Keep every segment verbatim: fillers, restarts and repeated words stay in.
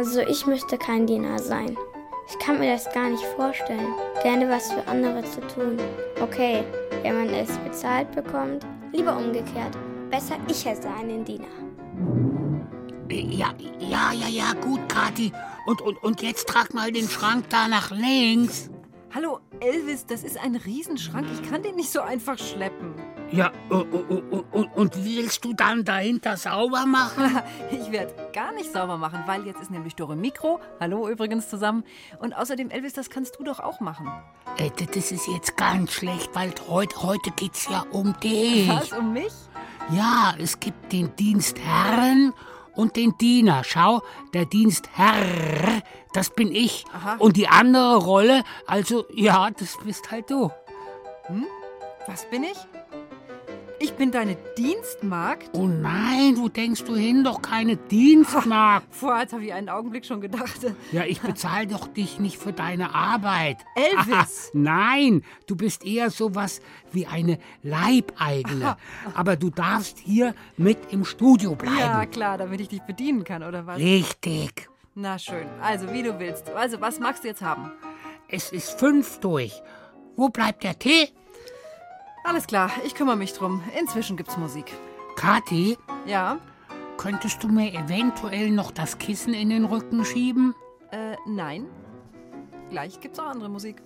Also ich möchte kein Diener sein. Ich kann mir das gar nicht vorstellen, gerne was für andere zu tun. Okay, wenn man es bezahlt bekommt, lieber umgekehrt. Besser ich esse einen Diener. Ja, ja, ja, ja, gut, Kathi. Und, und, und jetzt trag mal den Schrank da nach links. Hallo, Elvis, das ist ein Riesenschrank. Ich kann den nicht so einfach schleppen. Ja, und, und, und willst du dann dahinter sauber machen? Ich werde gar nicht sauber machen, weil jetzt ist nämlich Dore Mikro. Hallo übrigens zusammen. Und außerdem, Elvis, das kannst du doch auch machen. Äh, das ist jetzt ganz schlecht, weil heute, heute geht's ja um dich. Was, um mich? Ja, es gibt den Dienstherren und den Diener. Schau, der Dienstherr, das bin ich. Aha. Und die andere Rolle, also, ja, das bist halt du. Hm? Was bin ich? Ich bin deine Dienstmagd? Oh nein, wo denkst du hin? Doch keine Dienstmagd. Vorher habe ich einen Augenblick schon gedacht. Ja, ich bezahle doch dich nicht für deine Arbeit. Elvis! Aha, nein, du bist eher sowas wie eine Leibeigene. Aha. Aber du darfst hier mit im Studio bleiben. Ja, klar, damit ich dich bedienen kann, oder was? Richtig. Na schön, also wie du willst. Also, was magst du jetzt haben? Es ist fünf durch. Wo bleibt der Tee? Alles klar, ich kümmere mich drum. Inzwischen gibt's Musik. Kathi, Ja? könntest du mir eventuell noch das Kissen in den Rücken schieben? Äh, nein. Gleich gibt's auch andere Musik.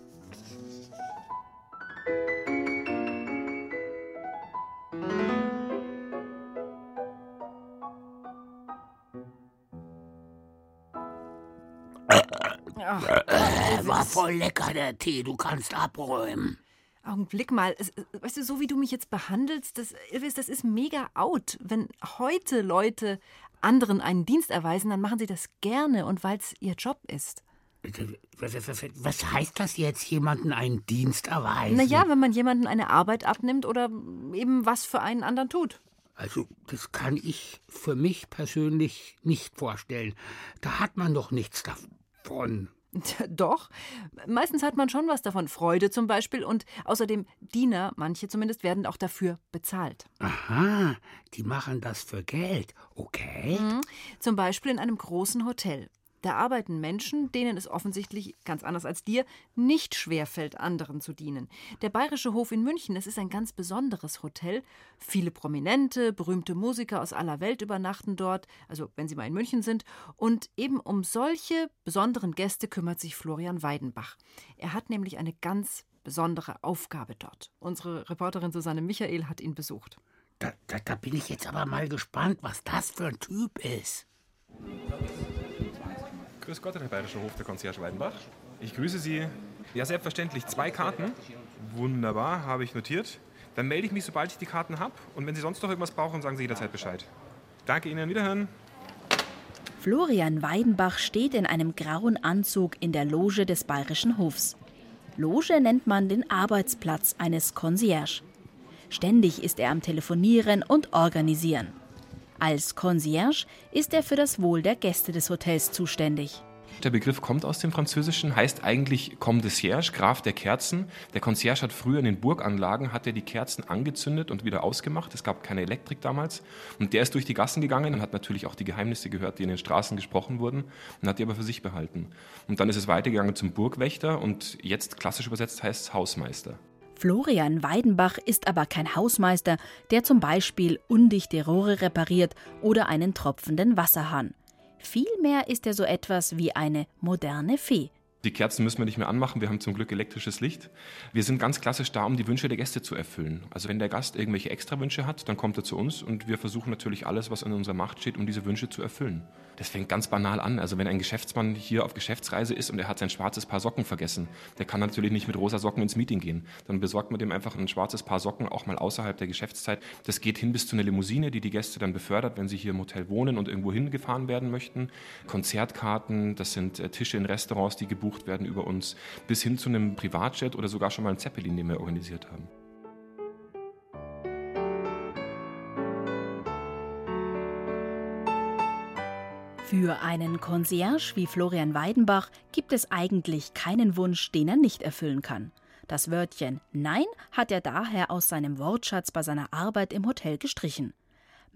Ach, Äh, war voll lecker, der Tee. Du kannst abräumen. Augenblick mal. Es, weißt du, so wie du mich jetzt behandelst, das, Elvis, das ist mega out. Wenn heute Leute anderen einen Dienst erweisen, dann machen sie das gerne und weil es ihr Job ist. Was heißt das jetzt, jemanden einen Dienst erweisen? Naja, wenn man jemanden eine Arbeit abnimmt oder eben was für einen anderen tut. Also, das kann ich für mich persönlich nicht vorstellen. Da hat man doch nichts davon. Doch, meistens hat man schon was davon. Freude zum Beispiel und außerdem Diener, manche zumindest, werden auch dafür bezahlt. Aha, die machen das für Geld. Okay. Mhm. Zum Beispiel in einem großen Hotel. Da arbeiten Menschen, denen es offensichtlich, ganz anders als dir, nicht schwerfällt, anderen zu dienen. Der Bayerische Hof in München, das ist ein ganz besonderes Hotel. Viele Prominente, berühmte Musiker aus aller Welt übernachten dort, also wenn sie mal in München sind. Und eben um solche besonderen Gäste kümmert sich Florian Weidenbach. Er hat nämlich eine ganz besondere Aufgabe dort. Unsere Reporterin Susanne Michael hat ihn besucht. Da, da, da bin ich jetzt aber mal gespannt, was das für ein Typ ist. Grüß Gott, Herr Bayerischer Hof, der Concierge Weidenbach. Ich grüße Sie. Ja, selbstverständlich. Zwei Karten. Wunderbar, habe ich notiert. Dann melde ich mich, sobald ich die Karten habe. Und wenn Sie sonst noch irgendwas brauchen, sagen Sie jederzeit Bescheid. Danke Ihnen, wiederhören. Florian Weidenbach steht in einem grauen Anzug in der Loge des Bayerischen Hofs. Loge nennt man den Arbeitsplatz eines Concierge. Ständig ist er am Telefonieren und Organisieren. Als Concierge ist er für das Wohl der Gäste des Hotels zuständig. Der Begriff kommt aus dem Französischen, heißt eigentlich Comme de Cierge, Graf der Kerzen. Der Concierge hat früher in den Burganlagen, hat er die Kerzen angezündet und wieder ausgemacht. Es gab keine Elektrik damals. Und der ist durch die Gassen gegangen und hat natürlich auch die Geheimnisse gehört, die in den Straßen gesprochen wurden, und hat die aber für sich behalten. Und dann ist es weitergegangen zum Burgwächter und jetzt klassisch übersetzt heißt es Hausmeister. Florian Weidenbach ist aber kein Hausmeister, der zum Beispiel undichte Rohre repariert oder einen tropfenden Wasserhahn. Vielmehr ist er so etwas wie eine moderne Fee. Die Kerzen müssen wir nicht mehr anmachen, wir haben zum Glück elektrisches Licht. Wir sind ganz klassisch da, um die Wünsche der Gäste zu erfüllen. Also wenn der Gast irgendwelche Extrawünsche hat, dann kommt er zu uns und wir versuchen natürlich alles, was in unserer Macht steht, um diese Wünsche zu erfüllen. Das fängt ganz banal an. Also wenn ein Geschäftsmann hier auf Geschäftsreise ist und er hat sein schwarzes Paar Socken vergessen, der kann natürlich nicht mit rosa Socken ins Meeting gehen. Dann besorgt man dem einfach ein schwarzes Paar Socken, auch mal außerhalb der Geschäftszeit. Das geht hin bis zu einer Limousine, die die Gäste dann befördert, wenn sie hier im Hotel wohnen und irgendwo hingefahren werden möchten. Konzertkarten, das sind Tische in Restaurants, die gebucht werden über uns, bis hin zu einem Privatjet oder sogar schon mal einen Zeppelin, den wir organisiert haben. Für einen Concierge wie Florian Weidenbach gibt es eigentlich keinen Wunsch, den er nicht erfüllen kann. Das Wörtchen Nein hat er daher aus seinem Wortschatz bei seiner Arbeit im Hotel gestrichen.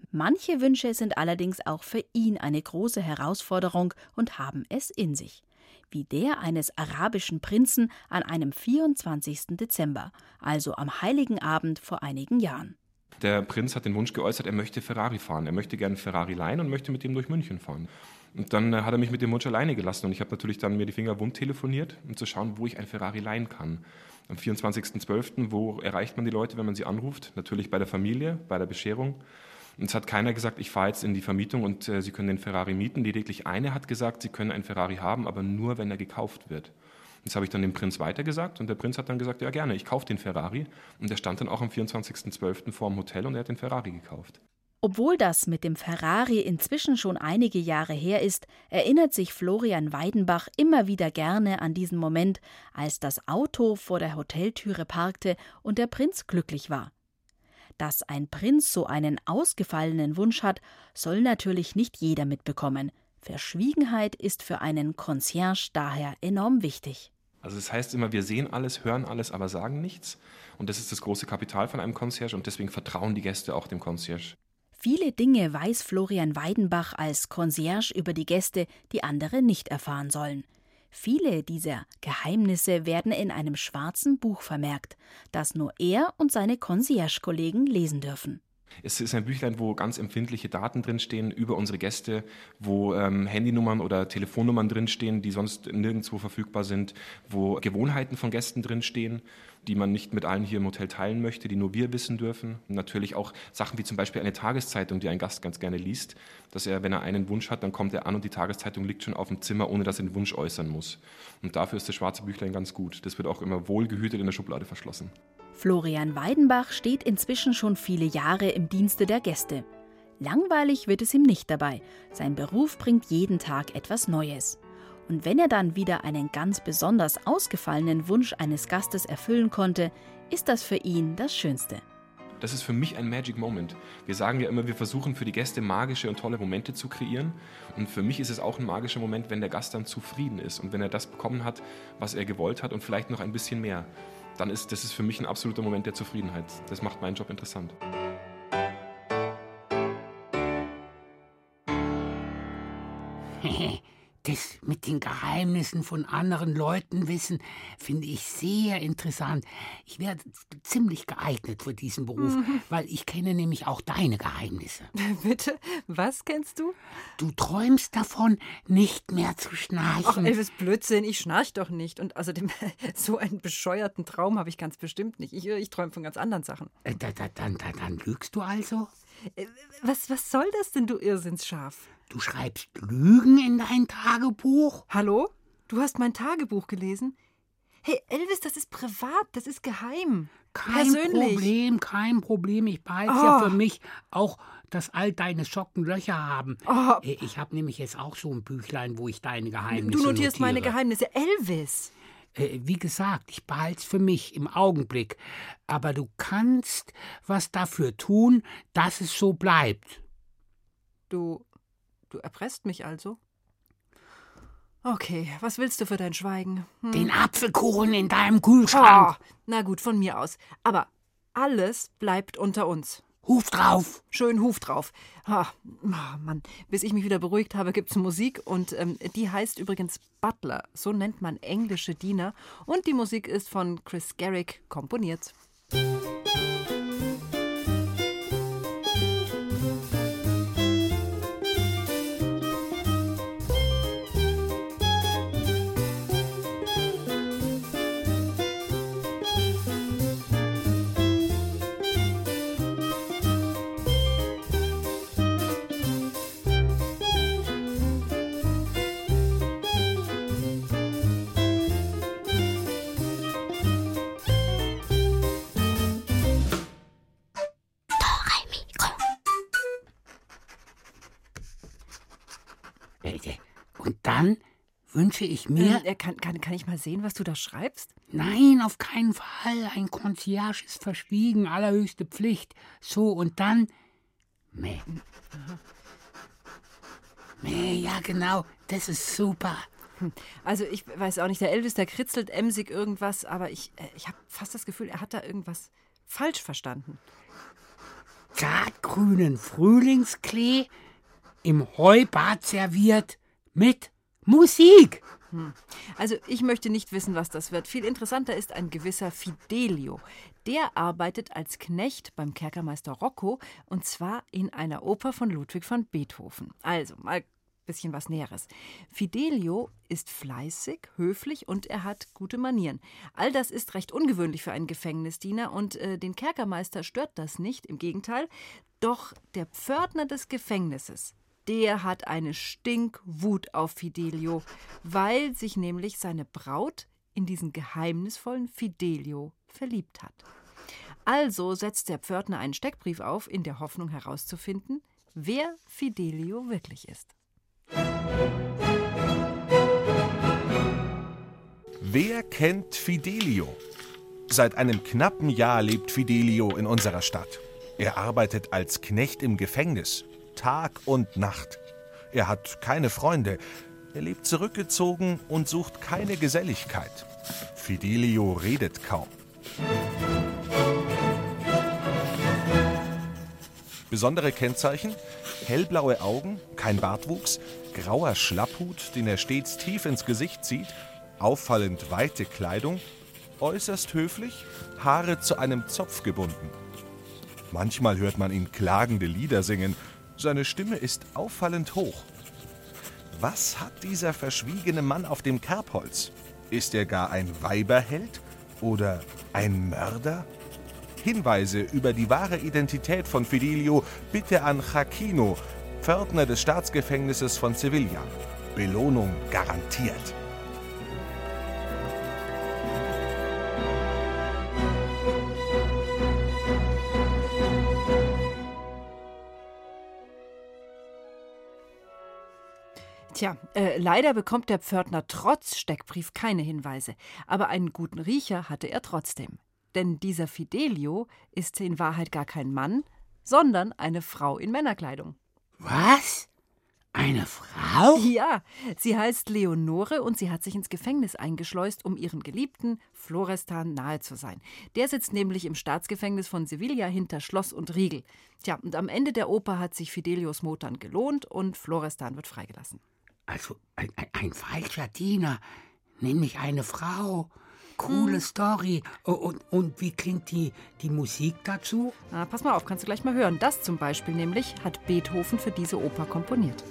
Manche Wünsche sind allerdings auch für ihn eine große Herausforderung und haben es in sich. Wie der eines arabischen Prinzen an einem vierundzwanzigsten Dezember, also am Heiligen Abend vor einigen Jahren. Der Prinz hat den Wunsch geäußert, er möchte Ferrari fahren. Er möchte gerne Ferrari leihen und möchte mit dem durch München fahren. Und dann hat er mich mit dem Wunsch alleine gelassen und ich habe natürlich dann mir die Finger wund telefoniert, um zu schauen, wo ich ein Ferrari leihen kann. Am vierundzwanzigsten zwölften, wo erreicht man die Leute, wenn man sie anruft? Natürlich bei der Familie, bei der Bescherung. Und es hat keiner gesagt, ich fahre jetzt in die Vermietung und äh, Sie können den Ferrari mieten. Lediglich eine hat gesagt, Sie können einen Ferrari haben, aber nur, wenn er gekauft wird. Das habe ich dann dem Prinz weitergesagt und der Prinz hat dann gesagt, ja gerne, ich kaufe den Ferrari. Und der stand dann auch am vierundzwanzigsten zwölften vor dem Hotel und er hat den Ferrari gekauft. Obwohl das mit dem Ferrari inzwischen schon einige Jahre her ist, erinnert sich Florian Weidenbach immer wieder gerne an diesen Moment, als das Auto vor der Hoteltüre parkte und der Prinz glücklich war. Dass ein Prinz so einen ausgefallenen Wunsch hat, soll natürlich nicht jeder mitbekommen. Verschwiegenheit ist für einen Concierge daher enorm wichtig. Also das heißt immer, wir sehen alles, hören alles, aber sagen nichts. Und das ist das große Kapital von einem Concierge und deswegen vertrauen die Gäste auch dem Concierge. Viele Dinge weiß Florian Weidenbach als Concierge über die Gäste, die andere nicht erfahren sollen. Viele dieser Geheimnisse werden in einem schwarzen Buch vermerkt, das nur er und seine Concierge-Kollegen lesen dürfen. Es ist ein Büchlein, wo ganz empfindliche Daten drinstehen über unsere Gäste, wo ähm, Handynummern oder Telefonnummern drinstehen, die sonst nirgendwo verfügbar sind, wo Gewohnheiten von Gästen drinstehen, die man nicht mit allen hier im Hotel teilen möchte, die nur wir wissen dürfen. Und natürlich auch Sachen wie zum Beispiel eine Tageszeitung, die ein Gast ganz gerne liest, dass er, wenn er einen Wunsch hat, dann kommt er an und die Tageszeitung liegt schon auf dem Zimmer, ohne dass er den Wunsch äußern muss. Und dafür ist das schwarze Büchlein ganz gut. Das wird auch immer wohlgehütet in der Schublade verschlossen. Florian Weidenbach steht inzwischen schon viele Jahre im Dienste der Gäste. Langweilig wird es ihm nicht dabei. Sein Beruf bringt jeden Tag etwas Neues. Und wenn er dann wieder einen ganz besonders ausgefallenen Wunsch eines Gastes erfüllen konnte, ist das für ihn das Schönste. Das ist für mich ein Magic Moment. Wir sagen ja immer, wir versuchen für die Gäste magische und tolle Momente zu kreieren. Und für mich ist es auch ein magischer Moment, wenn der Gast dann zufrieden ist und wenn er das bekommen hat, was er gewollt hat und vielleicht noch ein bisschen mehr. Dann ist das ist für mich ein absoluter Moment der Zufriedenheit. Das macht meinen Job interessant. Das mit den Geheimnissen von anderen Leuten wissen, finde ich sehr interessant. Ich wäre ziemlich geeignet für diesen Beruf, mhm. weil ich kenne nämlich auch deine Geheimnisse. Bitte? Was kennst du? Du träumst davon, nicht mehr zu schnarchen. Ach, Elvis, Blödsinn, ich schnarch doch nicht. Und außerdem, so einen bescheuerten Traum habe ich ganz bestimmt nicht. Ich, ich träume von ganz anderen Sachen. Äh, da, da, dann, da, dann lügst du also? Äh, was, was soll das denn, du Irrsinnsschaf? Du schreibst Lügen in dein Tagebuch? Hallo? Du hast mein Tagebuch gelesen? Hey, Elvis, das ist privat, das ist geheim. Kein Persönlich. Problem, kein Problem. Ich behalte es oh. ja für mich, auch dass all deine Socken Löcher haben. Oh. Ich habe nämlich jetzt auch so ein Büchlein, wo ich deine Geheimnisse Du notierst notiere. meine Geheimnisse. Elvis! Wie gesagt, ich behalte es für mich im Augenblick. Aber du kannst was dafür tun, dass es so bleibt. Du... Du erpresst mich also? Okay, was willst du für dein Schweigen? Hm? Den Apfelkuchen in deinem Kühlschrank. Oh, na gut, von mir aus. Aber alles bleibt unter uns. Huf drauf. Schön Huf drauf. Oh, oh Mann, bis ich mich wieder beruhigt habe, gibt's Musik. Und ähm, die heißt übrigens Butler. So nennt man englische Diener. Und die Musik ist von Chris Garrick komponiert. Und dann wünsche ich mir... Äh, kann, kann, kann ich mal sehen, was du da schreibst? Nein, auf keinen Fall. Ein Concierge ist verschwiegen, allerhöchste Pflicht. So, und dann... Meh. Meh, ja genau, das ist super. Also ich weiß auch nicht, der Elvis, der kritzelt emsig irgendwas, aber ich, äh, ich habe fast das Gefühl, er hat da irgendwas falsch verstanden. zartgrünen Frühlingsklee im Heubad serviert mit Musik. Hm. Also ich möchte nicht wissen, was das wird. Viel interessanter ist ein gewisser Fidelio. Der arbeitet als Knecht beim Kerkermeister Rocco und zwar in einer Oper von Ludwig van Beethoven. Also mal ein bisschen was Näheres. Fidelio ist fleißig, höflich und er hat gute Manieren. All das ist recht ungewöhnlich für einen Gefängnisdiener und äh, den Kerkermeister stört das nicht, im Gegenteil. Doch der Pförtner des Gefängnisses, der hat eine Stinkwut auf Fidelio, weil sich nämlich seine Braut in diesen geheimnisvollen Fidelio verliebt hat. Also setzt der Pförtner einen Steckbrief auf, in der Hoffnung herauszufinden, wer Fidelio wirklich ist. Wer kennt Fidelio? Seit einem knappen Jahr lebt Fidelio in unserer Stadt. Er arbeitet als Knecht im Gefängnis, Tag und Nacht. Er hat keine Freunde. Er lebt zurückgezogen und sucht keine Geselligkeit. Fidelio redet kaum. Besondere Kennzeichen? Hellblaue Augen, kein Bartwuchs, grauer Schlapphut, den er stets tief ins Gesicht zieht, auffallend weite Kleidung, äußerst höflich, Haare zu einem Zopf gebunden. Manchmal hört man ihn klagende Lieder singen. Seine Stimme ist auffallend hoch. Was hat dieser verschwiegene Mann auf dem Kerbholz? Ist er gar ein Weiberheld oder ein Mörder? Hinweise über die wahre Identität von Fidelio bitte an Jacquino, Pförtner des Staatsgefängnisses von Sevilla. Belohnung garantiert. Tja, äh, leider bekommt der Pförtner trotz Steckbrief keine Hinweise. Aber einen guten Riecher hatte er trotzdem. Denn dieser Fidelio ist in Wahrheit gar kein Mann, sondern eine Frau in Männerkleidung. Was? Eine Frau? Ja, sie heißt Leonore und sie hat sich ins Gefängnis eingeschleust, um ihrem Geliebten Florestan nahe zu sein. Der sitzt nämlich im Staatsgefängnis von Sevilla hinter Schloss und Riegel. Tja, und am Ende der Oper hat sich Fidelios Motern gelohnt und Florestan wird freigelassen. Also ein, ein, ein falscher Diener, nämlich eine Frau. Coole hm. Story. Und, und wie klingt die, die Musik dazu? Na, pass mal auf, kannst du gleich mal hören. Das zum Beispiel nämlich hat Beethoven für diese Oper komponiert.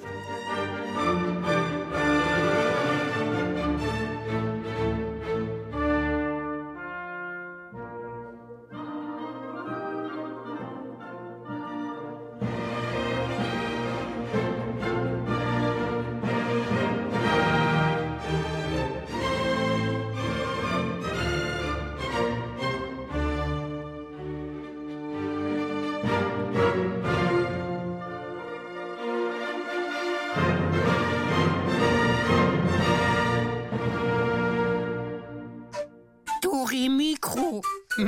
Mikro.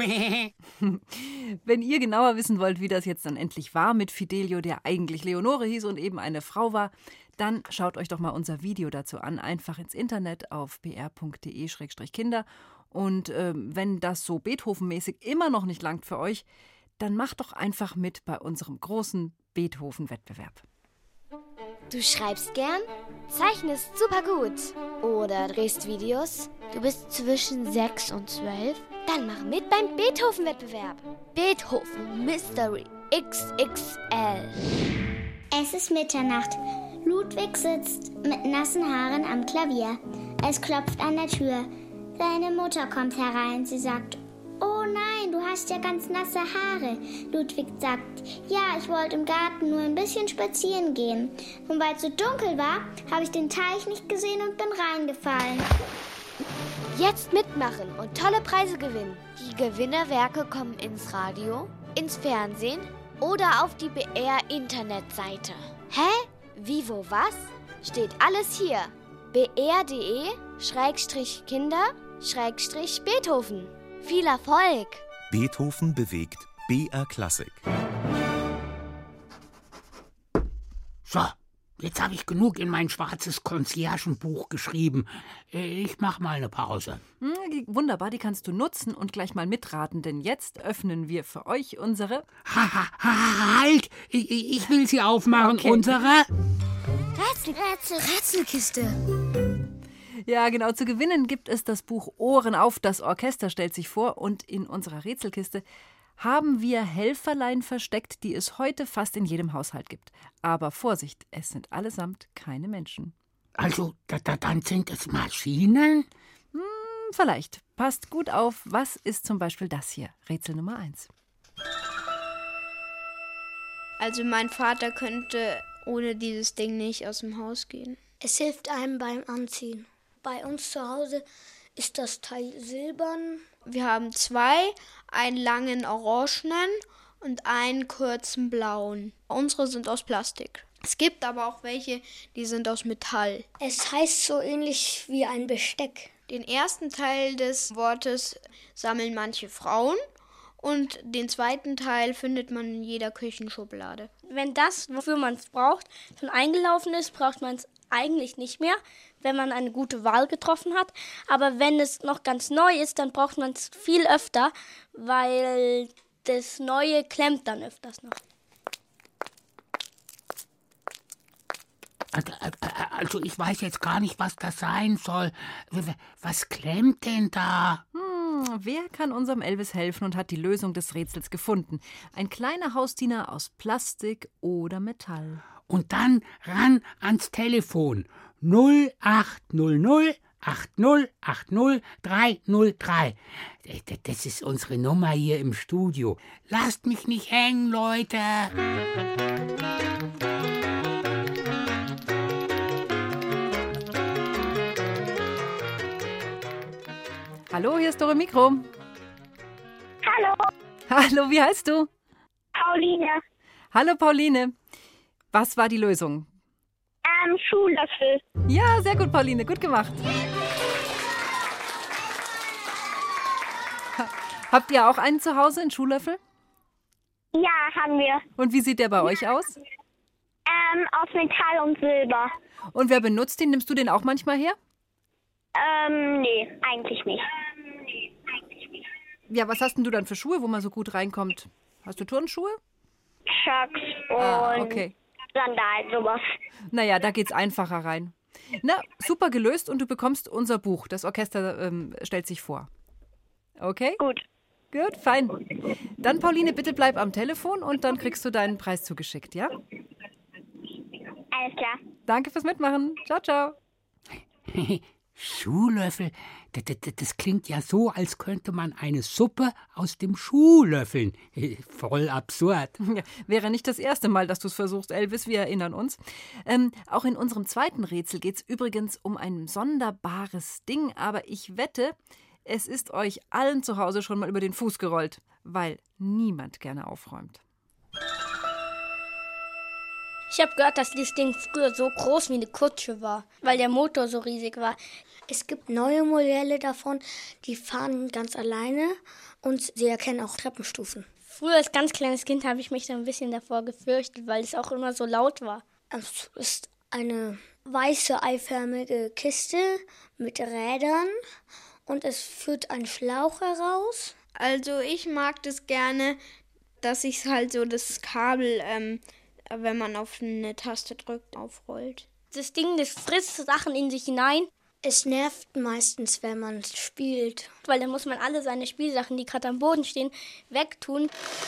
Wenn ihr genauer wissen wollt, wie das jetzt dann endlich war mit Fidelio, der eigentlich Leonore hieß und eben eine Frau war, dann schaut euch doch mal unser Video dazu an. Einfach ins Internet auf b r punkt d e slash kinder. Und äh, wenn das so Beethoven-mäßig immer noch nicht langt für euch, dann macht doch einfach mit bei unserem großen Beethoven-Wettbewerb. Du schreibst gern, zeichnest super gut oder drehst Videos. Du bist zwischen sechs und zwölf. Dann mach mit beim Beethoven-Wettbewerb. Beethoven Mystery X X L. Es ist Mitternacht. Ludwig sitzt mit nassen Haaren am Klavier. Es klopft an der Tür. Seine Mutter kommt herein. Sie sagt: Oh nein, du hast ja ganz nasse Haare. Ludwig sagt: Ja, ich wollte im Garten nur ein bisschen spazieren gehen. Und weil es so dunkel war, habe ich den Teich nicht gesehen und bin reingefallen. Jetzt mitmachen und tolle Preise gewinnen. Die Gewinnerwerke kommen ins Radio, ins Fernsehen oder auf die B R-Internetseite. Hä? Wie, wo, was? Steht alles hier. b r punkt d e slash kinder slash Beethoven. Viel Erfolg! Beethoven bewegt B R Klassik. So, Jetzt habe ich genug in mein schwarzes Conciergenbuch geschrieben. Ich mache mal eine Pause. Hm, wunderbar, die kannst du nutzen und gleich mal mitraten, denn jetzt öffnen wir für euch unsere... Ha, ha, ha, halt! Ich, ich will sie aufmachen. Okay. Unsere... Rätsel, Rätsel, Rätselkiste. Ja, genau, zu gewinnen gibt es das Buch Ohren auf, das Orchester stellt sich vor. Und in unserer Rätselkiste haben wir Helferlein versteckt, die es heute fast in jedem Haushalt gibt. Aber Vorsicht, es sind allesamt keine Menschen. Also, da, da, dann sind es Maschinen? Hm, vielleicht. Passt gut auf. Was ist zum Beispiel das hier? Rätsel Nummer eins. Also mein Vater könnte ohne dieses Ding nicht aus dem Haus gehen. Es hilft einem beim Anziehen. Bei uns zu Hause ist das Teil silbern. Wir haben zwei, einen langen orangenen und einen kurzen blauen. Unsere sind aus Plastik. Es gibt aber auch welche, die sind aus Metall. Es heißt so ähnlich wie ein Besteck. Den ersten Teil des Wortes sammeln manche Frauen und den zweiten Teil findet man in jeder Küchenschublade. Wenn das, wofür man es braucht, schon eingelaufen ist, braucht man es eigentlich nicht mehr, wenn man eine gute Wahl getroffen hat. Aber wenn es noch ganz neu ist, dann braucht man es viel öfter, weil das Neue klemmt dann öfters noch. Also, also ich weiß jetzt gar nicht, was das sein soll. Was klemmt denn da? Hm, wer kann unserem Elvis helfen und hat die Lösung des Rätsels gefunden? Ein kleiner Hausdiener aus Plastik oder Metall. Und dann ran ans Telefon. null acht null null acht null acht null drei null drei. Das ist unsere Nummer hier im Studio. Lasst mich nicht hängen, Leute. Hallo, hier ist Dore Mikro. Hallo, Hallo, wie heißt du? Pauline. Hallo, Pauline. Was war die Lösung? Ähm, Schuhlöffel. Ja, sehr gut, Pauline. Gut gemacht. Ha- Habt ihr auch einen zu Hause, einen Schuhlöffel? Ja, haben wir. Und wie sieht der bei euch aus? Ähm, aus Metall und Silber. Und wer benutzt den? Nimmst du den auch manchmal her? Ähm, nee, eigentlich nicht. Ja, was hast denn du dann für Schuhe, wo man so gut reinkommt? Hast du Turnschuhe? Chucks und Ah, okay. Sandalen, sowas. Naja, da geht's einfacher rein. Na, super gelöst und du bekommst unser Buch. Das Orchester ähm, stellt sich vor. Okay? Gut. Gut, fein. Dann, Pauline, bitte bleib am Telefon und dann kriegst du deinen Preis zugeschickt, ja? Alles klar. Danke fürs Mitmachen. Ciao, ciao. Schuhlöffel? Das, das, das klingt ja so, als könnte man eine Suppe aus dem Schuh löffeln. Voll absurd. Ja, wäre nicht das erste Mal, dass du es versuchst, Elvis. Wir erinnern uns. Ähm, auch in unserem zweiten Rätsel geht es übrigens um ein sonderbares Ding. Aber ich wette, es ist euch allen zu Hause schon mal über den Fuß gerollt, weil niemand gerne aufräumt. Ich habe gehört, dass dieses Ding früher so groß wie eine Kutsche war, weil der Motor so riesig war. Es gibt neue Modelle davon, die fahren ganz alleine und sie erkennen auch Treppenstufen. Früher als ganz kleines Kind habe ich mich da ein bisschen davor gefürchtet, weil es auch immer so laut war. Es ist eine weiße eiförmige Kiste mit Rädern und es führt einen Schlauch heraus. Also ich mag das gerne, dass sich halt so das Kabel, ähm, wenn man auf eine Taste drückt, aufrollt. Das Ding, das frisst Sachen in sich hinein. Es nervt meistens, wenn man spielt, weil dann muss man alle seine Spielsachen, die gerade am Boden stehen, wegtun.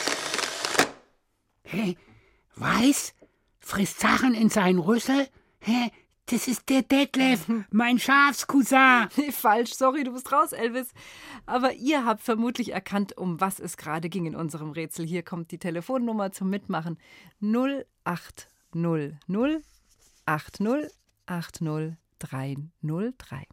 Hä? Weiß? Frisst Sachen in seinen Rüssel? Hä? Das ist der Detlef, mein Schafscousin. Nee, falsch, sorry, du bist raus, Elvis. Aber ihr habt vermutlich erkannt, um was es gerade ging in unserem Rätsel. Hier kommt die Telefonnummer zum Mitmachen. null acht null null acht null acht null drei null drei.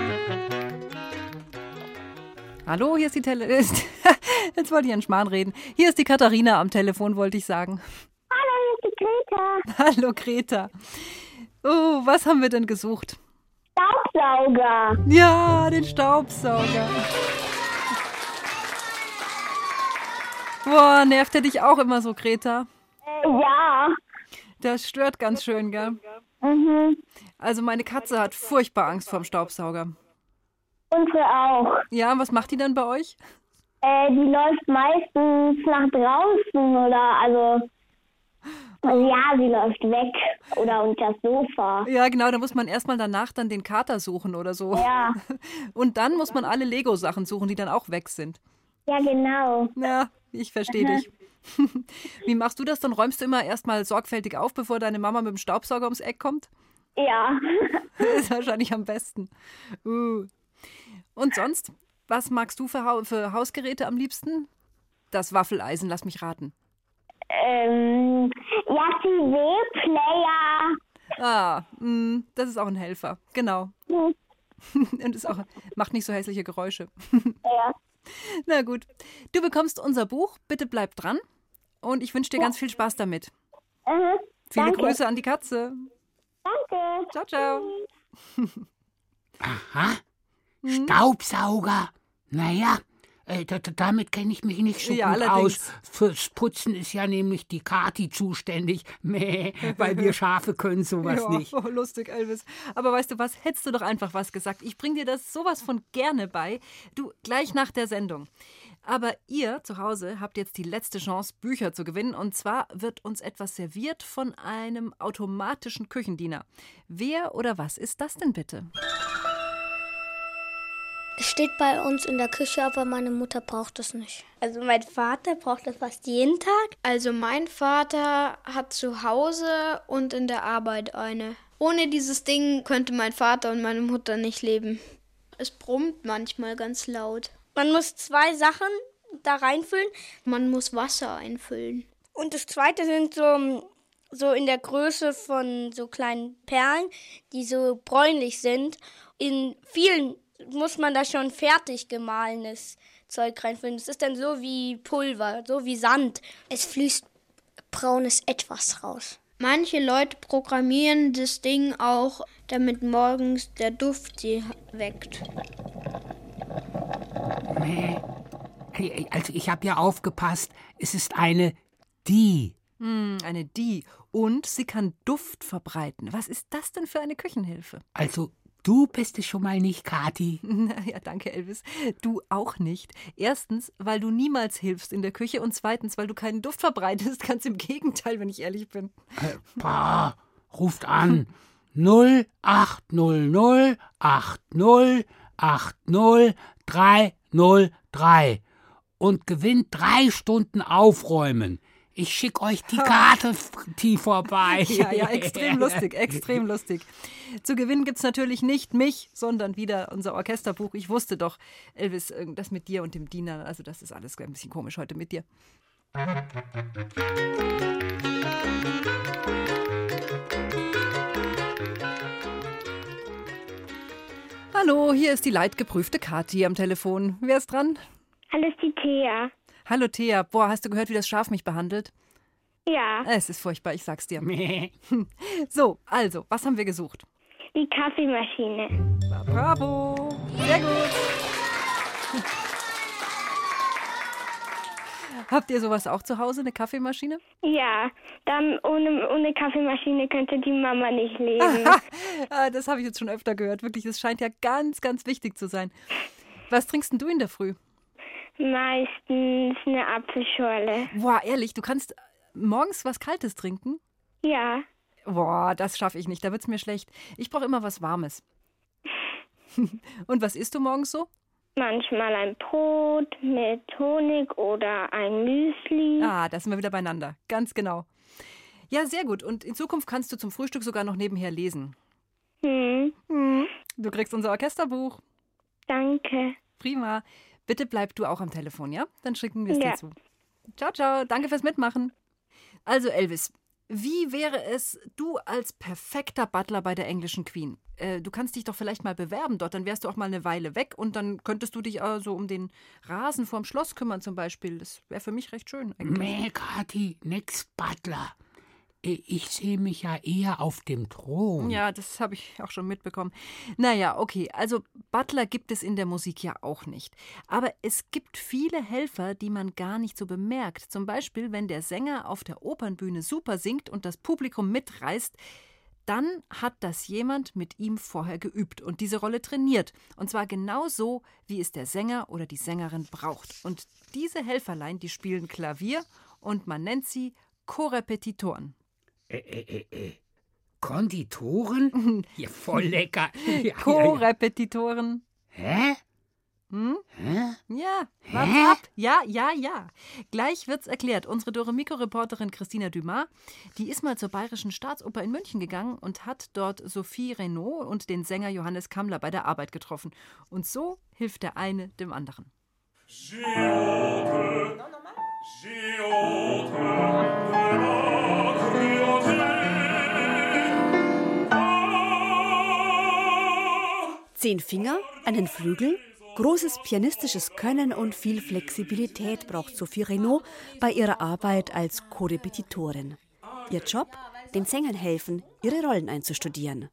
Hallo, hier ist die Tele... Jetzt wollte ich einen Schmarrn reden. Hier ist die Katharina am Telefon, wollte ich sagen. Hallo, hier ist die Greta. Hallo, Greta. Oh, was haben wir denn gesucht? Staubsauger. Ja, den Staubsauger. Boah, nervt er dich auch immer so, Greta? Äh, ja. Das stört ganz schön, gell? Mhm. Also meine Katze hat furchtbar Angst vorm Staubsauger. Unsere auch. Ja, was macht die dann bei euch? Äh, die läuft meistens nach draußen oder also, also ja, sie läuft weg oder unter das Sofa. Ja, genau, da muss man erstmal danach dann den Kater suchen oder so. Ja. Und dann muss man alle Lego-Sachen suchen, die dann auch weg sind. Ja, genau. Ja, ich verstehe dich. Wie machst du das? Dann räumst du immer erstmal sorgfältig auf, bevor deine Mama mit dem Staubsauger ums Eck kommt? Ja. Das ist wahrscheinlich am besten. Uh. Und sonst? Was magst du für, ha- für Hausgeräte am liebsten? Das Waffeleisen, lass mich raten. Ähm, ja, T V-Player. Ah, mh, das ist auch ein Helfer. Genau. Hm. Und ist auch, macht nicht so hässliche Geräusche. Ja. Na gut. Du bekommst unser Buch. Bitte bleib dran. Und ich wünsche dir ganz viel Spaß damit. Mhm. Viele Danke. Grüße an die Katze. Danke. Ciao, ciao. Aha, Staubsauger. Naja, äh, da, da, damit kenne ich mich nicht so Ja, gut allerdings. aus. Fürs Putzen ist ja nämlich die Kathi zuständig. Mäh, weil wir Schafe können sowas Ja, nicht. oh, lustig, Elvis. Aber weißt du was, hättest du doch einfach was gesagt. Ich bring dir das sowas von gerne bei. Du, gleich nach der Sendung. Aber ihr zu Hause habt jetzt die letzte Chance, Bücher zu gewinnen. Und zwar wird uns etwas serviert von einem automatischen Küchendiener. Wer oder was ist das denn bitte? Es steht bei uns in der Küche, aber meine Mutter braucht es nicht. Also mein Vater braucht das fast jeden Tag. Also mein Vater hat zu Hause und in der Arbeit eine. Ohne dieses Ding könnte mein Vater und meine Mutter nicht leben. Es brummt manchmal ganz laut. Man muss zwei Sachen da reinfüllen. Man muss Wasser einfüllen. Und das zweite sind so, so in der Größe von so kleinen Perlen, die so bräunlich sind. In vielen muss man da schon fertig gemahlenes Zeug reinfüllen. Das ist dann so wie Pulver, so wie Sand. Es fließt braunes Etwas raus. Manche Leute programmieren das Ding auch, damit morgens der Duft sie weckt. Nee. Also ich habe ja aufgepasst, es ist eine die. Hm, eine die. Und sie kann Duft verbreiten. Was ist das denn für eine Küchenhilfe? Also du bist es schon mal nicht, Kathi. Ja, danke, Elvis. Du auch nicht. Erstens, weil du niemals hilfst in der Küche und zweitens, weil du keinen Duft verbreitest. Ganz im Gegenteil, wenn ich ehrlich bin. Äh, bah, ruft an. null acht null null acht null acht null drei null drei und gewinnt drei Stunden Aufräumen. Ich schicke euch die Karte tief vorbei. Ja, ja, extrem lustig, extrem lustig. Zu gewinnen gibt es natürlich nicht mich, sondern wieder unser Orchesterbuch. Ich wusste doch, Elvis, das mit dir und dem Diener, also das ist alles ein bisschen komisch heute mit dir. Hallo, hier ist die leidgeprüfte Kathi am Telefon. Wer ist dran? Hallo, ist die Thea. Hallo Thea. Boah, hast du gehört, wie das Schaf mich behandelt? Ja. Es ist furchtbar, ich sag's dir. So, also, was haben wir gesucht? Die Kaffeemaschine. Bravo. Sehr gut. Habt ihr sowas auch zu Hause, eine Kaffeemaschine? Ja, dann ohne, ohne Kaffeemaschine könnte die Mama nicht leben. Ah, das habe ich jetzt schon öfter gehört. Wirklich, das scheint ja ganz, ganz wichtig zu sein. Was trinkst denn du in der Früh? Meistens eine Apfelschorle. Boah, ehrlich, du kannst morgens was Kaltes trinken? Ja. Boah, das schaffe ich nicht, da wird's mir schlecht. Ich brauche immer was Warmes. Und was isst du morgens so? Manchmal ein Brot mit Honig oder ein Müsli. Ah, da sind wir wieder beieinander. Ganz genau. Ja, sehr gut. Und in Zukunft kannst du zum Frühstück sogar noch nebenher lesen. Hm. Hm. Du kriegst unser Orchesterbuch. Danke. Prima. Bitte bleib du auch am Telefon, ja? Dann schicken wir es Ja. dir zu. Ciao, ciao. Danke fürs Mitmachen. Also, Elvis, wie wäre es, du als perfekter Butler bei der englischen Queen? Äh, du kannst dich doch vielleicht mal bewerben dort, dann wärst du auch mal eine Weile weg und dann könntest du dich äh, so um den Rasen vorm Schloss kümmern zum Beispiel. Das wäre für mich recht schön eigentlich. Nee, Kathi, nix Butler. Ich sehe mich ja eher auf dem Thron. Ja, das habe ich auch schon mitbekommen. Naja, okay, also Butler gibt es in der Musik ja auch nicht. Aber es gibt viele Helfer, die man gar nicht so bemerkt. Zum Beispiel, wenn der Sänger auf der Opernbühne super singt und das Publikum mitreißt, dann hat das jemand mit ihm vorher geübt und diese Rolle trainiert. Und zwar genau so, wie es der Sänger oder die Sängerin braucht. Und diese Helferlein, die spielen Klavier und man nennt sie Korrepetitoren. Äh, äh, äh, Konditoren? Ja, voll lecker. Ja, Korrepetitoren. Hä? Hm? Hä? Ja, warte ab. Ja, ja, ja. Gleich wird's erklärt. Unsere Doremiko-Reporterin Christina Dumas, die ist mal zur Bayerischen Staatsoper in München gegangen und hat dort Sophie Renaud und den Sänger Johannes Kammler bei der Arbeit getroffen. Und so hilft der eine dem anderen. Zehn Finger, einen Flügel, großes pianistisches Können und viel Flexibilität braucht Sophie Renaud bei ihrer Arbeit als Korrepetitorin. Ihr Job? Den Sängern helfen, ihre Rollen einzustudieren.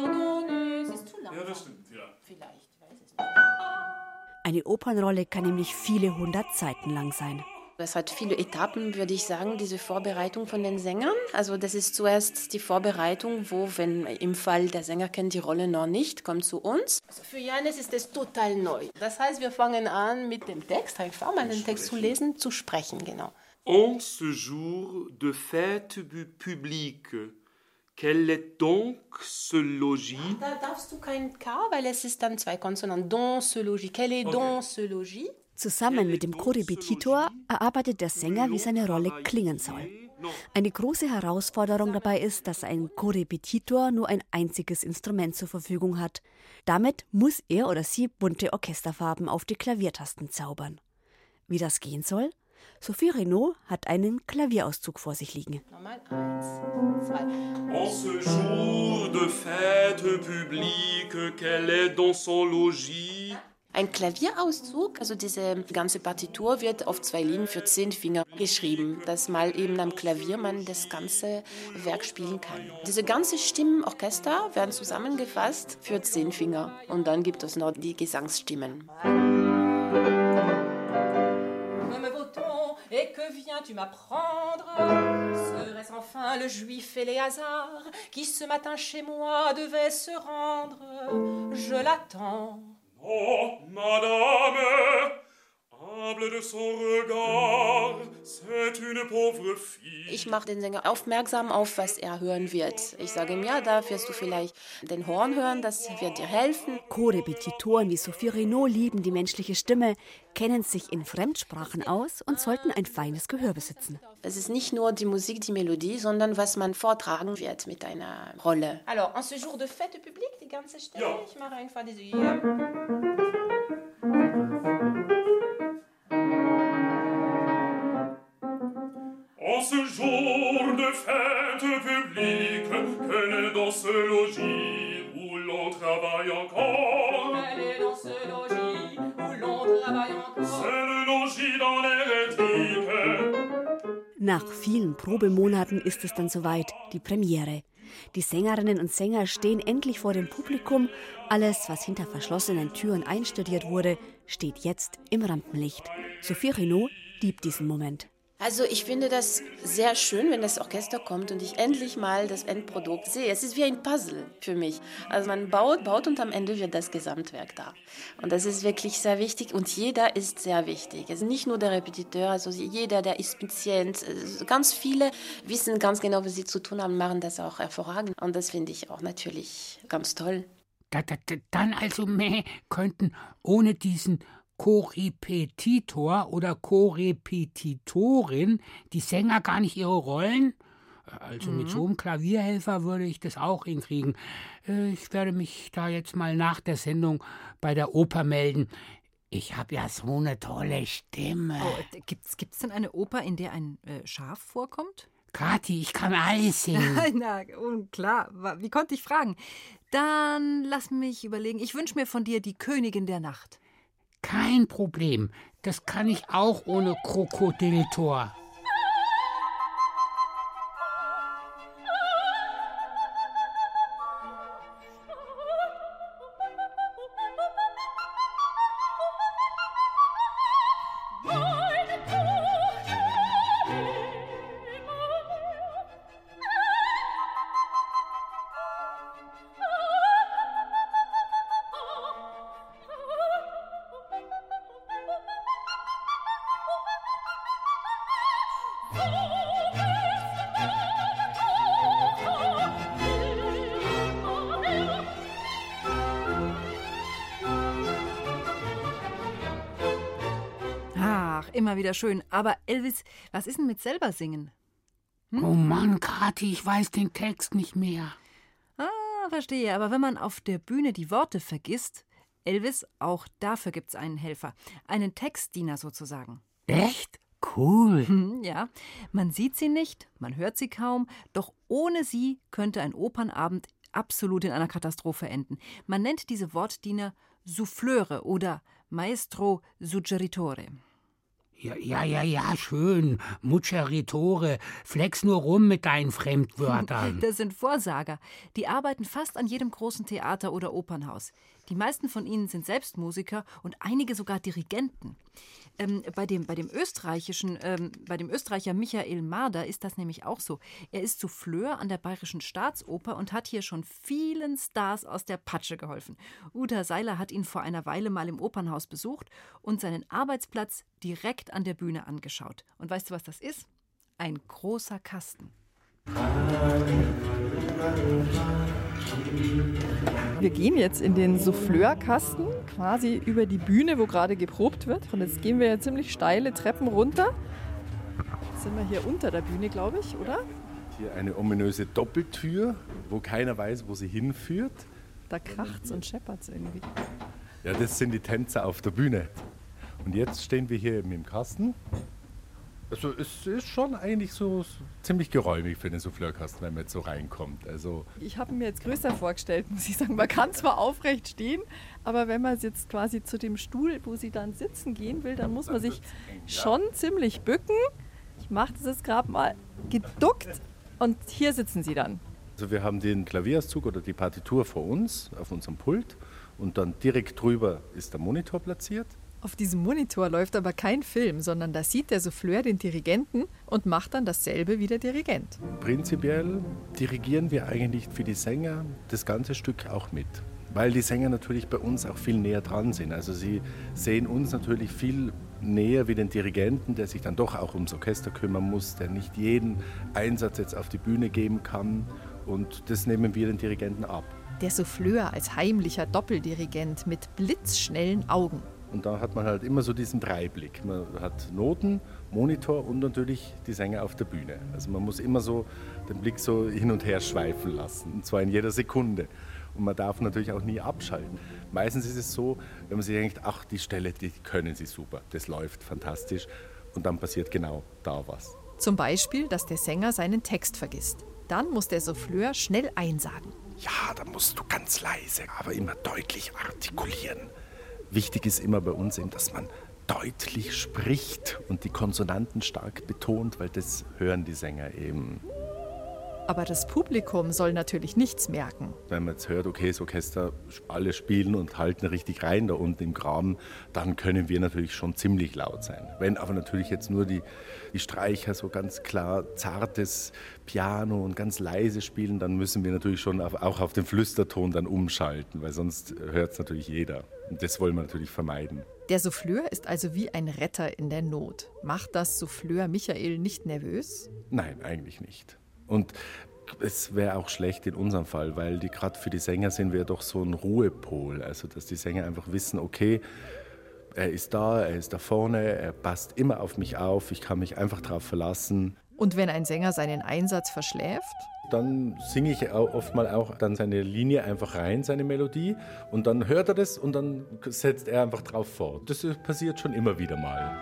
Eine Opernrolle kann nämlich viele hundert Seiten lang sein. Es hat viele Etappen, würde ich sagen, diese Vorbereitung von den Sängern. Also das ist zuerst die Vorbereitung, wo, wenn im Fall der Sänger kennt die Rolle noch nicht, kommt zu uns. Also für Johannes ist das total neu. Das heißt, wir fangen an mit dem Text, einfach mal den Text zu lesen, zu sprechen, genau. En ce jour de fête publique, quel est donc ce logis? Da darfst du kein K, weil es ist dann zwei Konsonanten. Dans ce logis. Quel est donc ce logis? Zusammen mit dem Korrepetitor erarbeitet der Sänger, wie seine Rolle klingen soll. Eine große Herausforderung dabei ist, dass ein Korrepetitor nur ein einziges Instrument zur Verfügung hat. Damit muss er oder sie bunte Orchesterfarben auf die Klaviertasten zaubern. Wie das gehen soll? Sophie Renaud hat einen Klavierauszug vor sich liegen. Nochmal eins, zwei. En ce jour de fête publique, quel est dans son logis? Ein Klavierauszug, also diese ganze Partitur wird auf zwei Linien für zehn Finger geschrieben, dass mal eben am Klavier man das ganze Werk spielen kann. Diese ganzen Stimmenorchester werden zusammengefasst für zehn Finger und dann gibt es noch die Gesangsstimmen. Et que viens-tu m'apprendre? Serait-ce enfin le juif et les hasards qui ce matin chez moi devait se rendre? Je l'attends. Oh, madame, humble de son regard, c'est une pauvre fille. Ich mache den Sänger aufmerksam auf, was er hören wird. Ich sage ihm, ja, da wirst du vielleicht den Horn hören, das wird dir helfen. Korrepetitoren wie Sophie Renaud lieben die menschliche Stimme, kennen sich in Fremdsprachen aus und sollten ein feines Gehör besitzen. Es ist nicht nur die Musik, die Melodie, sondern was man vortragen wird mit einer Rolle. Alors, en ce jour de fête publique, die ganze Stelle, ja. Ich mache einfach diese hier. En ce jour de fête publique, quelle est dans ce logis où l'on travaille encore? Quelle est dans ce logis où l'on travaille encore? C'est le logis dans l'hérétique. Nach vielen Probemonaten ist es dann soweit, die Premiere. Die Sängerinnen und Sänger stehen endlich vor dem Publikum. Alles, was hinter verschlossenen Türen einstudiert wurde, steht jetzt im Rampenlicht. Sophie Renaud liebt diesen Moment. Also ich finde das sehr schön, wenn das Orchester kommt und ich endlich mal das Endprodukt sehe. Es ist wie ein Puzzle für mich. Also man baut, baut und am Ende wird das Gesamtwerk da. Und das ist wirklich sehr wichtig und jeder ist sehr wichtig. Also nicht nur der Repetiteur, also jeder, der ist Patient. Ganz viele wissen ganz genau, was sie zu tun haben, machen das auch hervorragend. Und das finde ich auch natürlich ganz toll. Da, da, da, dann also mehr könnten ohne diesen Korrepetitor oder Korrepetitorin die Sänger gar nicht ihre Rollen? Also mhm. mit so einem Klavierhelfer würde ich das auch hinkriegen. Ich werde mich da jetzt mal nach der Sendung bei der Oper melden. Ich habe ja so eine tolle Stimme. Oh, gibt's, gibt's denn eine Oper, in der ein äh, Schaf vorkommt? Kathi, ich kann alles singen. Na, klar. Wie konnte ich fragen? Dann lass mich überlegen. Ich wünsche mir von dir die Königin der Nacht. Kein Problem. Das kann ich auch ohne Krokodiltor. immer wieder schön. Aber Elvis, was ist denn mit selber singen? Hm? Oh Mann, Kathi, ich weiß den Text nicht mehr. Ah, verstehe. Aber wenn man auf der Bühne die Worte vergisst, Elvis, auch dafür gibt's einen Helfer. Einen Textdiener sozusagen. Echt? Cool. Hm, ja, man sieht sie nicht, man hört sie kaum, doch ohne sie könnte ein Opernabend absolut in einer Katastrophe enden. Man nennt diese Wortdiener Souffleure oder Maestro Suggeritore. Ja, ja, ja, ja, schön. Mucceritore. Flex nur rum mit deinen Fremdwörtern. Das sind Vorsager. Die arbeiten fast an jedem großen Theater oder Opernhaus. Die meisten von ihnen sind selbst Musiker und einige sogar Dirigenten. Ähm, bei dem, bei dem österreichischen, ähm, bei dem Österreicher Michael Marder ist das nämlich auch so. Er ist Souffleur an der Bayerischen Staatsoper und hat hier schon vielen Stars aus der Patsche geholfen. Uta Seiler hat ihn vor einer Weile mal im Opernhaus besucht und seinen Arbeitsplatz direkt an der Bühne angeschaut. Und weißt du, was das ist? Ein großer Kasten. Wir gehen jetzt in den Souffleurkasten, quasi über die Bühne, wo gerade geprobt wird. Und jetzt gehen wir ja ziemlich steile Treppen runter. Jetzt sind wir hier unter der Bühne, glaube ich, oder? Hier eine ominöse Doppeltür, wo keiner weiß, wo sie hinführt. Da kracht's und scheppert's irgendwie. Ja, das sind die Tänzer auf der Bühne. Und jetzt stehen wir hier eben im Kasten. Also es ist schon eigentlich so ziemlich geräumig für den Souffleurkasten, wenn man jetzt so reinkommt. Also ich habe mir jetzt größer vorgestellt, muss ich sagen. Man kann zwar aufrecht stehen, aber wenn man jetzt quasi zu dem Stuhl, wo sie dann sitzen gehen will, dann muss man sich schon ziemlich bücken. Ich mache das jetzt gerade mal geduckt und hier sitzen sie dann. Also wir haben den Klavierauszug oder die Partitur vor uns auf unserem Pult und dann direkt drüber ist der Monitor platziert. Auf diesem Monitor läuft aber kein Film, sondern da sieht der Souffleur den Dirigenten und macht dann dasselbe wie der Dirigent. Prinzipiell dirigieren wir eigentlich für die Sänger das ganze Stück auch mit, weil die Sänger natürlich bei uns auch viel näher dran sind. Also sie sehen uns natürlich viel näher wie den Dirigenten, der sich dann doch auch ums Orchester kümmern muss, der nicht jeden Einsatz jetzt auf die Bühne geben kann und das nehmen wir den Dirigenten ab. Der Souffleur als heimlicher Doppeldirigent mit blitzschnellen Augen. Und da hat man halt immer so diesen Dreiblick. Man hat Noten, Monitor und natürlich die Sänger auf der Bühne. Also man muss immer so den Blick so hin und her schweifen lassen, und zwar in jeder Sekunde. Und man darf natürlich auch nie abschalten. Meistens ist es so, wenn man sich denkt, ach, die Stelle, die können sie super, das läuft fantastisch. Und dann passiert genau da was. Zum Beispiel, dass der Sänger seinen Text vergisst. Dann muss der Souffleur schnell einsagen. Ja, da musst du ganz leise, aber immer deutlich artikulieren. Wichtig ist immer bei uns eben, dass man deutlich spricht und die Konsonanten stark betont, weil das hören die Sänger eben. Aber das Publikum soll natürlich nichts merken. Wenn man jetzt hört, okay, das Orchester, alle spielen und halten richtig rein da unten im Graben, dann können wir natürlich schon ziemlich laut sein. Wenn aber natürlich jetzt nur die, die Streicher so ganz klar zartes Piano und ganz leise spielen, dann müssen wir natürlich schon auf, auch auf den Flüsterton dann umschalten, weil sonst hört es natürlich jeder. Und das wollen wir natürlich vermeiden. Der Souffleur ist also wie ein Retter in der Not. Macht das Souffleur Michael nicht nervös? Nein, eigentlich nicht. Und es wäre auch schlecht in unserem Fall, weil die gerade für die Sänger sind wir doch so ein Ruhepol. Also dass die Sänger einfach wissen, okay, er ist da, er ist da vorne, er passt immer auf mich auf, ich kann mich einfach darauf verlassen. Und wenn ein Sänger seinen Einsatz verschläft? Dann singe ich oft mal auch dann seine Linie einfach rein, seine Melodie. Und dann hört er das und dann setzt er einfach drauf fort. Das passiert schon immer wieder mal.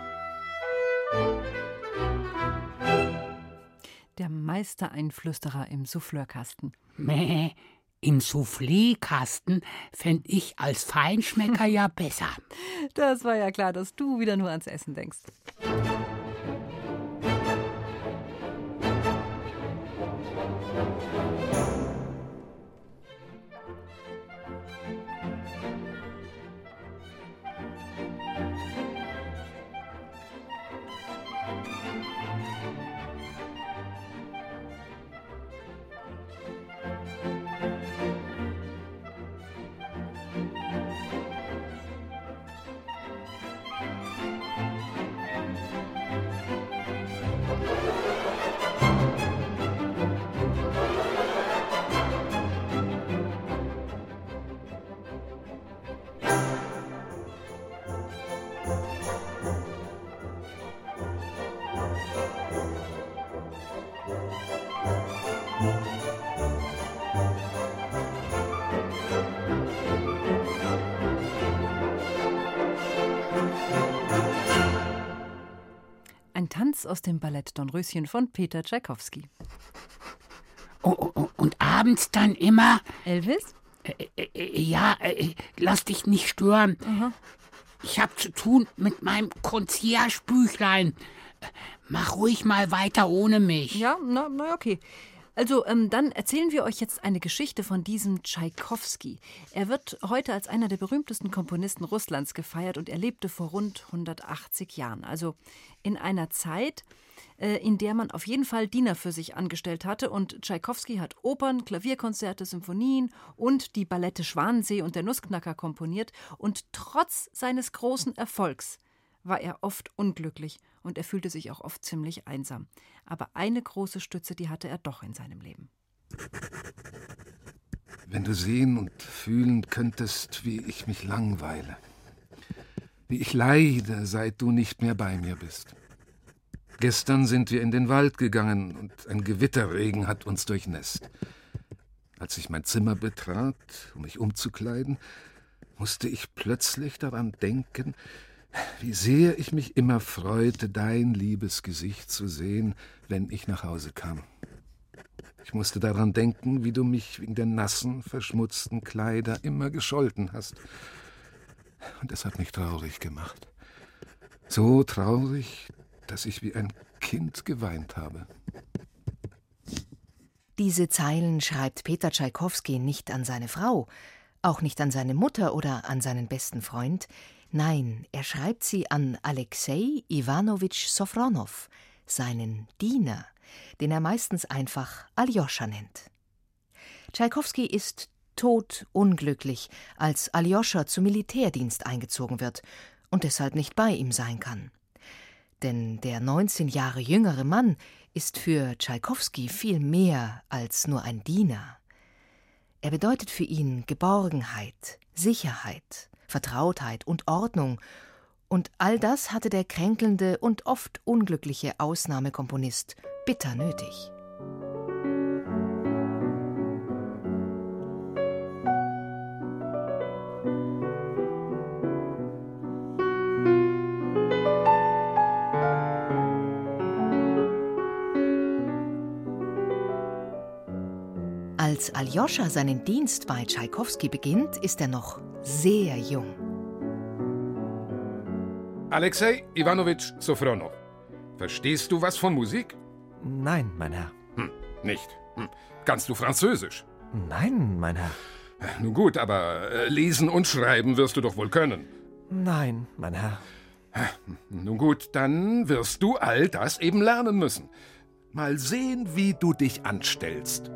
Der Meistereinflüsterer im Souffleurkasten. Mäh, im Soufflé-Kasten fänd ich als Feinschmecker ja besser. Das war ja klar, dass du wieder nur ans Essen denkst. Satz aus dem Ballett Dornröschen von Peter Tschaikowski. Oh, oh, und abends dann immer... Elvis? Äh, äh, ja, äh, lass dich nicht stören. Aha. Ich hab zu tun mit meinem Concierge-Büchlein. Mach ruhig mal weiter ohne mich. Ja, na, na okay. Also, ähm, dann erzählen wir euch jetzt eine Geschichte von diesem Tschaikowski. Er wird heute als einer der berühmtesten Komponisten Russlands gefeiert und er lebte vor rund hundertachtzig Jahren. Also in einer Zeit, äh, in der man auf jeden Fall Diener für sich angestellt hatte. Und Tschaikowski hat Opern, Klavierkonzerte, Symphonien und die Ballette Schwanensee und der Nussknacker komponiert. Und trotz seines großen Erfolgs war er oft unglücklich und er fühlte sich auch oft ziemlich einsam. Aber eine große Stütze, die hatte er doch in seinem Leben. Wenn du sehen und fühlen könntest, wie ich mich langweile, wie ich leide, seit du nicht mehr bei mir bist. Gestern sind wir in den Wald gegangen und ein Gewitterregen hat uns durchnässt. Als ich mein Zimmer betrat, um mich umzukleiden, musste ich plötzlich daran denken, wie sehr ich mich immer freute, dein liebes Gesicht zu sehen, wenn ich nach Hause kam. Ich musste daran denken, wie du mich wegen der nassen, verschmutzten Kleider immer gescholten hast. Und es hat mich traurig gemacht. So traurig, dass ich wie ein Kind geweint habe. Diese Zeilen schreibt Peter Tschaikowski nicht an seine Frau, auch nicht an seine Mutter oder an seinen besten Freund. Nein, er schreibt sie an Alexei Iwanowitsch Sofronow, seinen Diener, den er meistens einfach Aljoscha nennt. Tschaikowski ist todunglücklich, als Aljoscha zum Militärdienst eingezogen wird und deshalb nicht bei ihm sein kann. Denn der neunzehn Jahre jüngere Mann ist für Tschaikowski viel mehr als nur ein Diener. Er bedeutet für ihn Geborgenheit, Sicherheit, Vertrautheit und Ordnung, und all das hatte der kränkelnde und oft unglückliche Ausnahmekomponist bitter nötig. Als Aljoscha seinen Dienst bei Tschaikowski beginnt, ist er noch sehr jung. Alexei Iwanowitsch Sofronow, verstehst du was von Musik? Nein, mein Herr. Hm, nicht. Hm. Kannst du Französisch? Nein, mein Herr. Nun gut, aber äh, lesen und schreiben wirst du doch wohl können. Nein, mein Herr. Nun gut, dann wirst du all das eben lernen müssen. Mal sehen, wie du dich anstellst.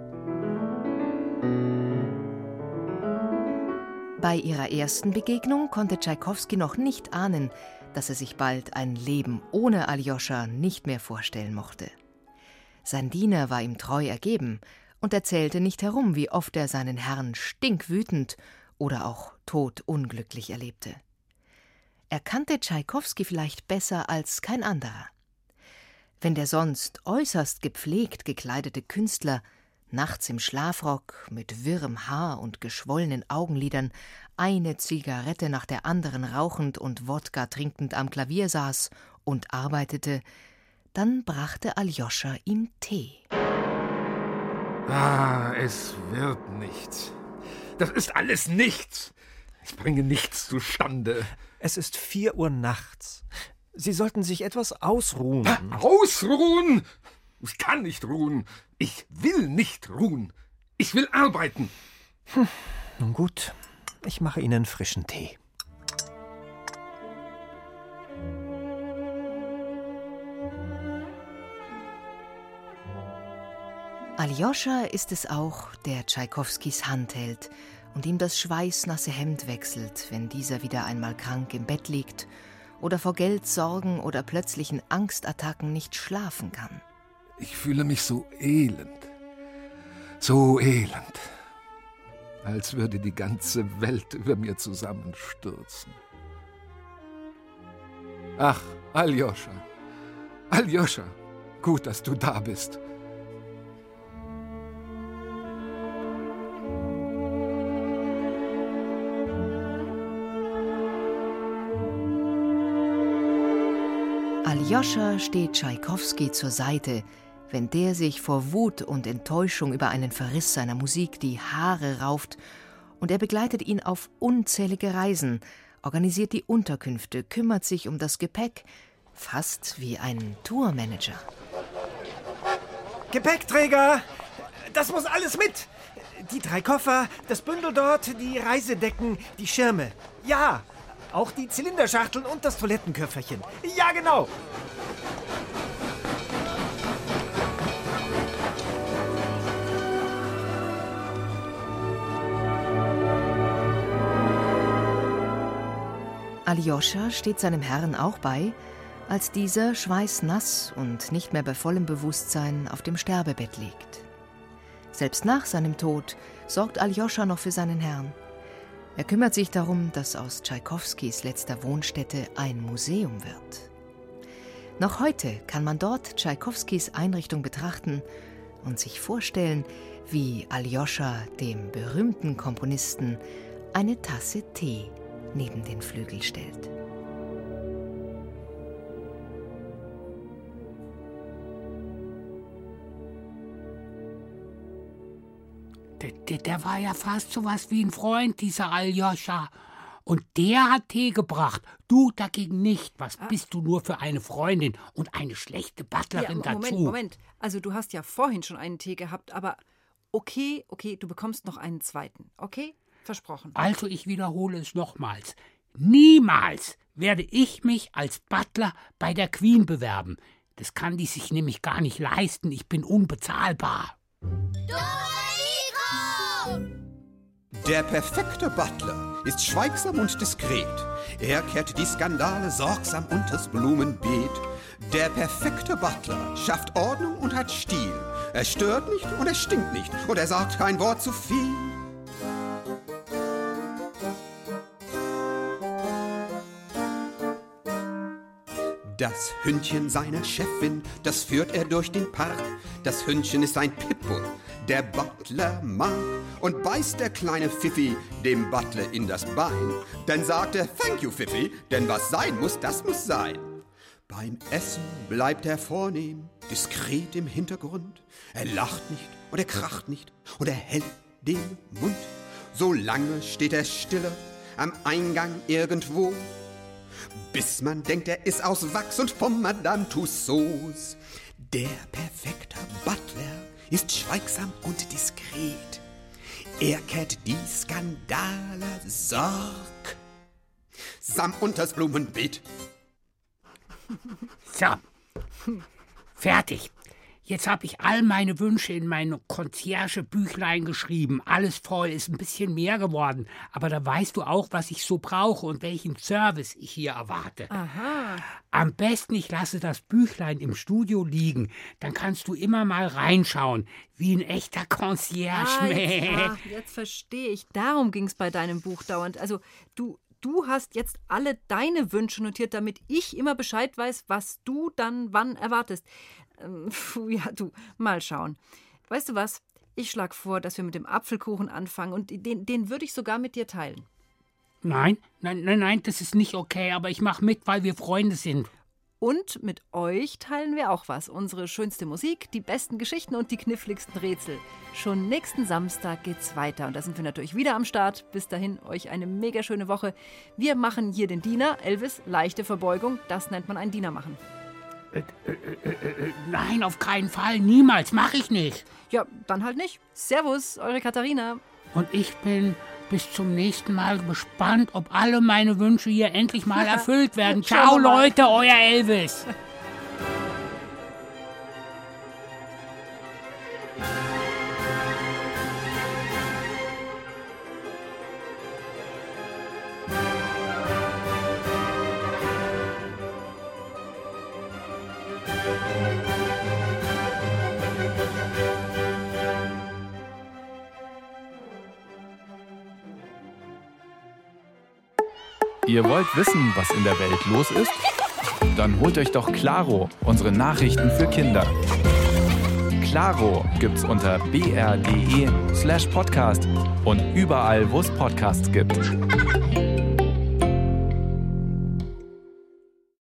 Bei ihrer ersten Begegnung konnte Tschaikowski noch nicht ahnen, dass er sich bald ein Leben ohne Aljoscha nicht mehr vorstellen mochte. Sein Diener war ihm treu ergeben und erzählte nicht herum, wie oft er seinen Herrn stinkwütend oder auch todunglücklich erlebte. Er kannte Tschaikowski vielleicht besser als kein anderer. Wenn der sonst äußerst gepflegt gekleidete Künstler nachts im Schlafrock mit wirrem Haar und geschwollenen Augenlidern, eine Zigarette nach der anderen rauchend und Wodka trinkend am Klavier saß und arbeitete, dann brachte Aljoscha ihm Tee. Ah, es wird nichts. Das ist alles nichts. Ich bringe nichts zustande. Es ist vier Uhr nachts. Sie sollten sich etwas ausruhen. Ausruhen? Ich kann nicht ruhen. Ich will nicht ruhen. Ich will arbeiten. Hm, nun gut, ich mache Ihnen frischen Tee. Aljoscha ist es auch, der Tschaikowskis Hand hält und ihm das schweißnasse Hemd wechselt, wenn dieser wieder einmal krank im Bett liegt oder vor Geldsorgen oder plötzlichen Angstattacken nicht schlafen kann. Ich fühle mich so elend, so elend, als würde die ganze Welt über mir zusammenstürzen. Ach, Aljoscha, Aljoscha, gut, dass du da bist. Aljoscha steht Tschaikowski zur Seite, wenn der sich vor Wut und Enttäuschung über einen Verriss seiner Musik die Haare rauft, und er begleitet ihn auf unzählige Reisen, organisiert die Unterkünfte, kümmert sich um das Gepäck, fast wie ein Tourmanager. Gepäckträger! Das muss alles mit! Die drei Koffer, das Bündel dort, die Reisedecken, die Schirme. Ja, auch die Zylinderschachteln und das Toilettenköfferchen. Ja, genau! Aljoscha steht seinem Herrn auch bei, als dieser schweißnass und nicht mehr bei vollem Bewusstsein auf dem Sterbebett liegt. Selbst nach seinem Tod sorgt Aljoscha noch für seinen Herrn. Er kümmert sich darum, dass aus Tschaikowskis letzter Wohnstätte ein Museum wird. Noch heute kann man dort Tschaikowskis Einrichtung betrachten und sich vorstellen, wie Aljoscha dem berühmten Komponisten eine Tasse Tee neben den Flügel stellt. Der, der, der war ja fast so was wie ein Freund, dieser Aljoscha. Und der hat Tee gebracht. Du dagegen nicht. Was bist du nur für eine Freundin und eine schlechte Butlerin ja, Moment, dazu? Moment. Also du hast ja vorhin schon einen Tee gehabt, aber okay, okay, du bekommst noch einen zweiten. Okay? Versprochen. Also ich wiederhole es nochmals. Niemals werde ich mich als Butler bei der Queen bewerben. Das kann die sich nämlich gar nicht leisten. Ich bin unbezahlbar. Der perfekte Butler ist schweigsam und diskret. Er kehrt die Skandale sorgsam unters Blumenbeet. Der perfekte Butler schafft Ordnung und hat Stil. Er stört nicht und er stinkt nicht und er sagt kein Wort zu viel. Das Hündchen seiner Chefin, das führt er durch den Park. Das Hündchen ist ein Pitbull, der Butler mag. Und beißt der kleine Pfiffi dem Butler in das Bein. Dann sagt er, thank you, Pfiffi, denn was sein muss, das muss sein. Beim Essen bleibt er vornehm, diskret im Hintergrund. Er lacht nicht und er kracht nicht und er hält den Mund. So lange steht er stille am Eingang irgendwo, bis man denkt, er ist aus Wachs und von Madame Tussauds. Der perfekte Butler ist schweigsam und diskret. Er kehrt die Skandale sorgsam unters Blumenbeet. So, fertig. Jetzt habe ich all meine Wünsche in mein Concierge-Büchlein geschrieben. Alles voll, ist ein bisschen mehr geworden. Aber da weißt du auch, was ich so brauche und welchen Service ich hier erwarte. Aha. Am besten, ich lasse das Büchlein im Studio liegen. Dann kannst du immer mal reinschauen, wie ein echter Concierge. Ah, jetzt, ah, jetzt verstehe ich. Darum ging es bei deinem Buch dauernd. Also du... Du hast jetzt alle deine Wünsche notiert, damit ich immer Bescheid weiß, was du dann wann erwartest. Ähm, puh, ja, du, mal schauen. Weißt du was? Ich schlage vor, dass wir mit dem Apfelkuchen anfangen und den, den würde ich sogar mit dir teilen. Nein, nein, nein, nein, das ist nicht okay, aber ich mache mit, weil wir Freunde sind. Und mit euch teilen wir auch was. Unsere schönste Musik, die besten Geschichten und die kniffligsten Rätsel. Schon nächsten Samstag geht's weiter. Und da sind wir natürlich wieder am Start. Bis dahin, euch eine mega schöne Woche. Wir machen hier den Diener. Elvis, leichte Verbeugung. Das nennt man einen Diener machen. Äh, äh, äh, äh, nein, auf keinen Fall. Niemals. Mache ich nicht. Ja, dann halt nicht. Servus, eure Katharina. Und ich bin bis zum nächsten Mal gespannt, ob alle meine Wünsche hier endlich mal erfüllt werden. Ciao, Leute, euer Elvis. Ihr wollt wissen, was in der Welt los ist? Dann holt euch doch Claro, unsere Nachrichten für Kinder. Claro gibt's unter b r punkt d e slash podcast und überall, wo es Podcasts gibt.